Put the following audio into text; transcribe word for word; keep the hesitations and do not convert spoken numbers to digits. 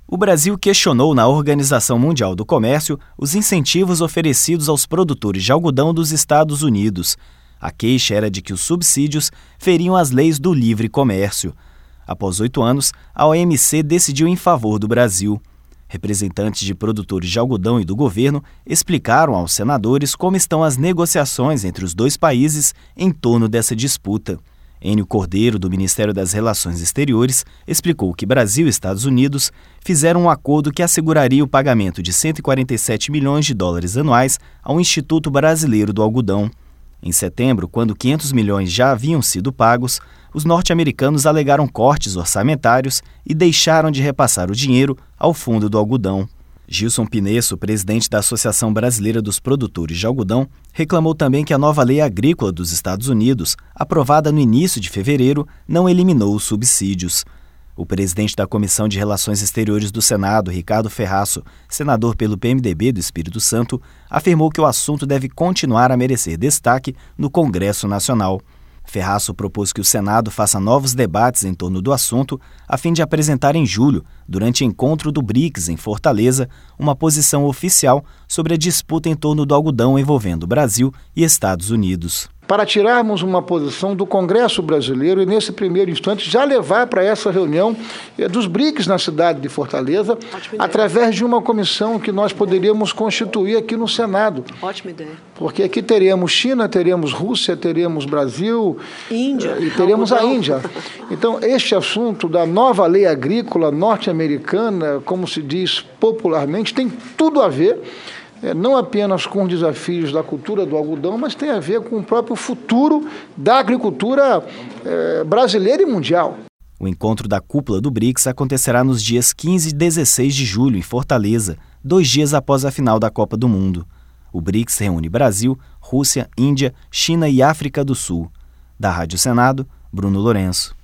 O Brasil questionou na Organização Mundial do Comércio os incentivos oferecidos aos produtores de algodão dos Estados Unidos. A queixa era de que os subsídios feriam as leis do livre comércio. Após oito anos, a O M C decidiu em favor do Brasil. Representantes de produtores de algodão e do governo explicaram aos senadores como estão as negociações entre os dois países em torno dessa disputa. Enio Cordeiro, do Ministério das Relações Exteriores, explicou que Brasil e Estados Unidos fizeram um acordo que asseguraria o pagamento de cento e quarenta e sete milhões de dólares anuais ao Instituto Brasileiro do Algodão. Em setembro, quando quinhentos milhões já haviam sido pagos, os norte-americanos alegaram cortes orçamentários e deixaram de repassar o dinheiro ao Fundo do Algodão. Gilson Pinesso, presidente da Associação Brasileira dos Produtores de Algodão, reclamou também que a nova lei agrícola dos Estados Unidos, aprovada no início de fevereiro, não eliminou os subsídios. O presidente da Comissão de Relações Exteriores do Senado, Ricardo Ferraço, senador pelo P M D B do Espírito Santo, afirmou que o assunto deve continuar a merecer destaque no Congresso Nacional. Ferraço propôs que o Senado faça novos debates em torno do assunto, a fim de apresentar em julho, durante encontro do BRICS em Fortaleza, uma posição oficial sobre a disputa em torno do algodão envolvendo Brasil e Estados Unidos. Para tirarmos uma posição do Congresso brasileiro e, nesse primeiro instante, já levar para essa reunião dos BRICS na cidade de Fortaleza, através de uma comissão que nós poderíamos constituir aqui no Senado. Ótima ideia. Porque aqui teremos China, teremos Rússia, teremos Brasil, Índia, e teremos a Índia. Então, este assunto da nova lei agrícola norte-americana, como se diz popularmente, tem tudo a ver, É, não apenas com os desafios da cultura do algodão, mas tem a ver com o próprio futuro da agricultura é, brasileira e mundial. O encontro da cúpula do BRICS acontecerá nos dias quinze e dezesseis de julho, em Fortaleza, dois dias após a final da Copa do Mundo. O BRICS reúne Brasil, Rússia, Índia, China e África do Sul. Da Rádio Senado, Bruno Lourenço.